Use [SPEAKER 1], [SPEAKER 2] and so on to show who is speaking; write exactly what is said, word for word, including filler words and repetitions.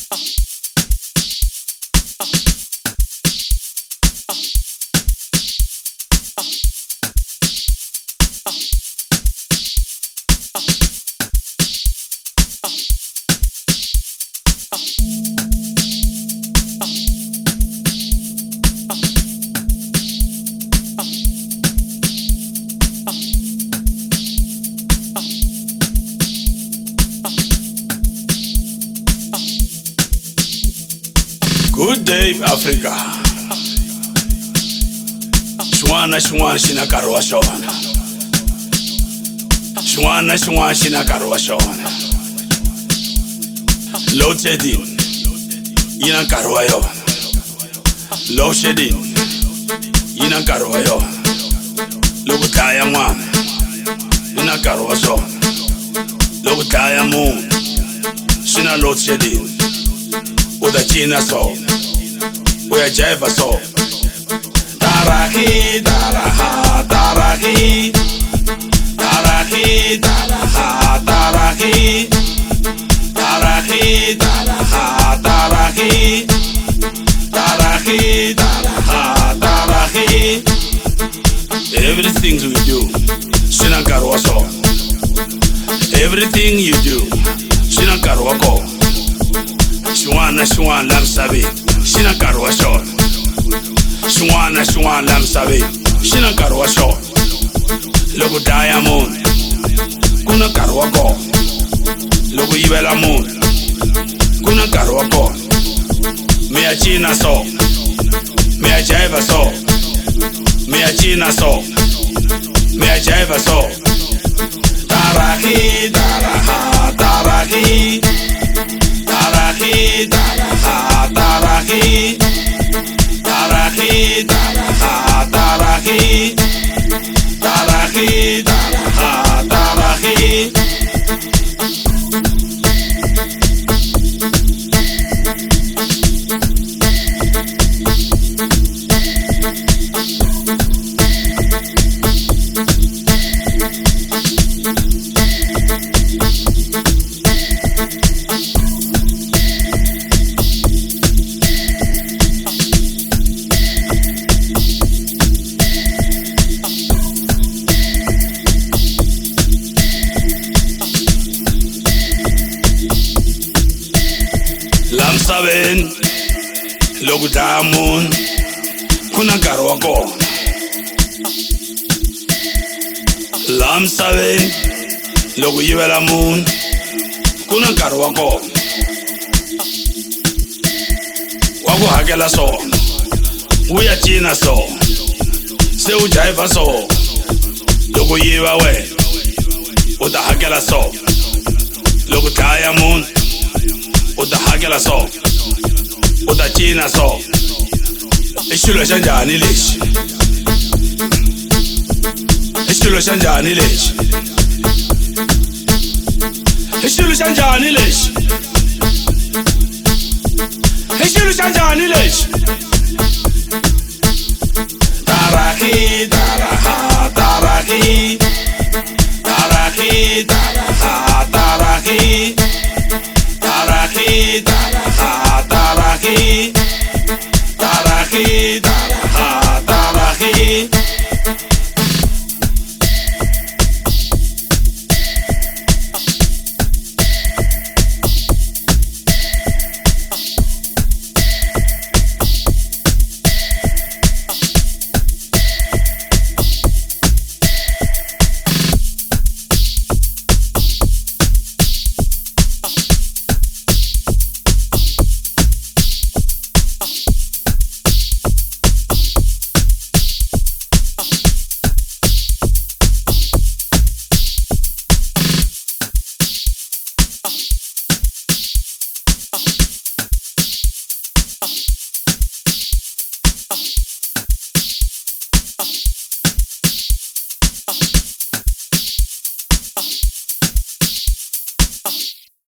[SPEAKER 1] Good day, Africa. Shwana shwana shina karwa shona. Shwana shwana shina karwa shona. Load shedding, ina karwa yona. Load shedding, ina karwa yona. Lugutaya mwana, ina karwa shona. Lugutaya moon, shina load shedding. Uda china so, uya jaiva so. Tarahi, taraha, tarahi, tarahi, taraha, tarahi, tarahi, taraha, tarahi, tarahi, taraha, tarahi. Everything we do, sinakarwa so. Everything you do, sinakarwa ko. Shwana shwana lam sabi, shina karwa shon. Shwana shwana lam sabi, shina karwa shon. Logo diamond, kuna karwa ko. Logo ibela moon, kuna karwa ko. Me a china so, me a jaiva so. Me a china so, me a jaiva so. Tarahi, taraha, tarahi. Tarahi, taraha, tarahi, tarahi, taraha, tarahi, tarahi, taraha, tarahi. Lam saben, logo diamond, kuna karwa ko. Lam saben, logo ibela moon, kuna karwa ko. Wago hakela so, uya china so, se ujaiva so, logo iba we, uda hakela so, logo diamond. Uda hagela so, uda china so. Ishilo shanjani lish, ishilo shanjani lish, ishilo shanjani lish, ishilo shanjani lish. Tarahi, taraha, tarahi, tarahi, taraha, tarahi. Tarahi, taraha, tarahi.